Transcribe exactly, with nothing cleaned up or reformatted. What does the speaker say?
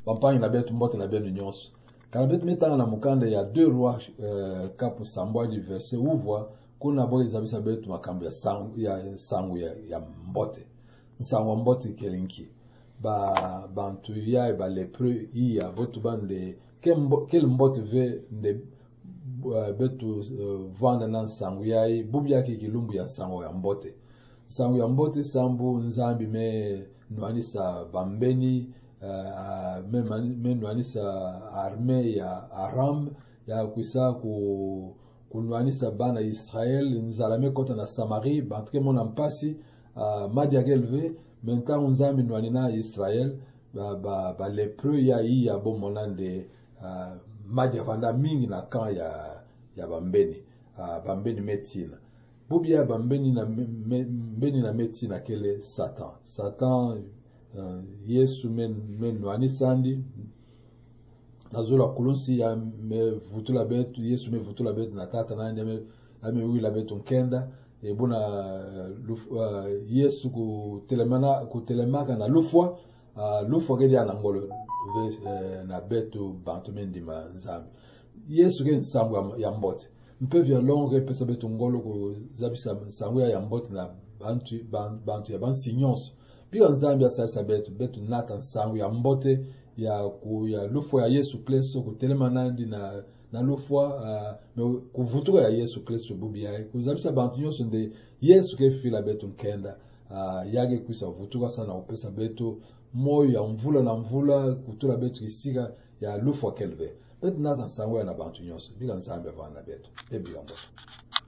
Pampani na betu mbote na benu nyonso. Kana betu metanga na mukanda ya deux rois euh, kapu sambwa du verset ouvre kuna boy zabisa betu makambo ya sangu ya sangu ya, ya mbote. Sangu mbote kelinki. Ba bantu ya ba lepre iya botu bande quel mbote ve de uh, betu uh, vanda na sangu ya bubi yake kilumbu ya sangu ya mbote. Sangu ya mbote sambu nzambi me nwanisa bambeni uh, me, me nwanisa arme ya Aram ya kuisa ku kunwanisa bana Israel nzalame kota na Samari bantuke mona mpasi uh, madi ya gelve menta nzambi nwanina Israel ba ba, ba lepre ya hii ya bomonande uh, madi ya vanda mingi na kan ya ya bambeni uh, bambeni metina bubia bambeni na me, mbeni na metina kele Satan Satan uh, Yesu men men nwanisa ndi nazula kulunsi ya me vutula betu Yesu me vutula betu na tata nandi ame ame wila betu nkenda e bona uh, uh, Yesu ku telemana ku telemaka na lufwa uh, lufwa gedi ana ngolo uh, na betu bantu mendima nzambi Yesu ke nsangu ya mbote mpevi ya longe pesa betu ngolo ku zabisa nsangu ya mbote na bantu bantu ya bansinyonso biga nzambi ya salisa betu betu nata nsangu ya mbote ya ku ya lufwa ya Yesu Kristo ku telemanandi na na lufwa uh, kuvutuka ya Yesu Kristo bubi ya kuzabisa bantu nyonso nde Yesu ke fila betu nkenda uh, yage kuisa vutuka sana upesa betu moyo ya mvula na mvula kutula betu kisika ya lufwa kelve betu nata nsangu ya na bantu nyonso biga nzambi ya vana betu ebi ya mbote.